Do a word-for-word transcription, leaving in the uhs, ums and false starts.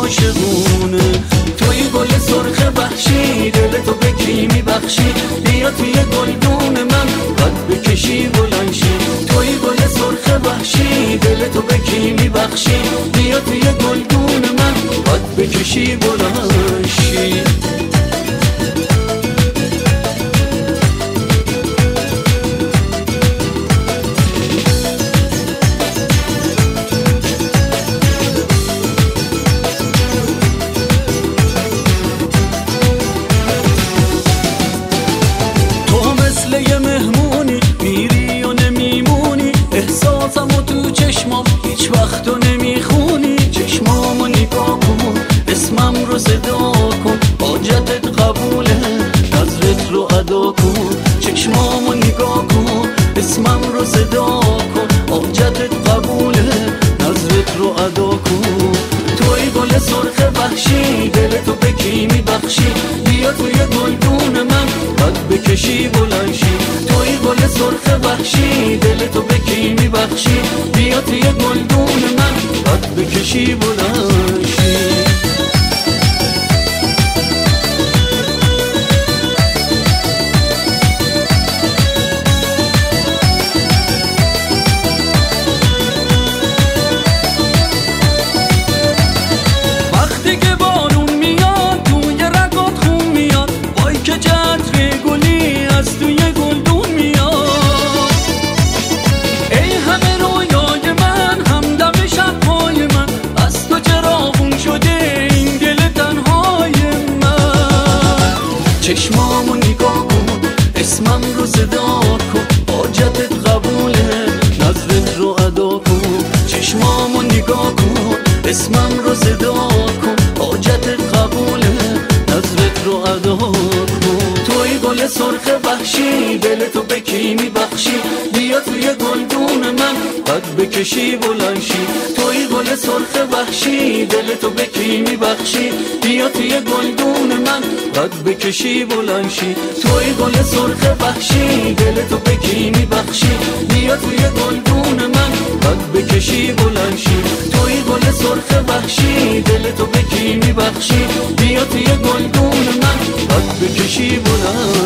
عاشقونه. توی گل سرخ وحشی دلتو به کی میبخشی؟ بیا توی گلدون من قد بکشی بلند شی. توی گل سرخ وحشی دلتو به کی میبخشی؟ بیا توی گلدون من قد بکشی بلند شی. یه مهمونی میری و نمیمونی، احساسمو تو چشمام هیچ وقتو نمیخونی. چشمامو نگاه کن، اسمم رو صدا کن، حاجتت قبوله، نظرت رو ادا کن. چشمامو نگاه کن، اسمم رو صدا کن، حاجتت قبوله، نظرت رو ادا کن. توی گل سرخ وحشی دلتو به کی میبخشی؟ بیا توی گلدون من قد بکشی بلند شی. توی گل سرخ وحشی دلتو به کی میبخشی؟ بیا توی گلدون من قد بکشی بلند شی. چشمامو نگاه کن، اسمم رو صدا کن، حاجتت قبوله، نظرت رو ادا کن. چشمامو نگاه کن، اسمم رو صدا کن، حاجتت قبوله، نظرت رو ادا کن. توی گل سرخ وحشی دلتو به کی میبخشی؟ بیا توی گلدون من قد بکشی بلند شی. توی گل سرخ وحشی دلتو به کی میبخشی؟ بیا توی گلدون من قد بکشی بلند شی. توی گل سرخ وحشی دلتو به کی میبخشی؟ بیا توی گلدون من قد بکشی بلند شی. توی گل سرخ وحشی دلتو به کی میبخشی؟ بیا توی گلدون من قد بکشی بلند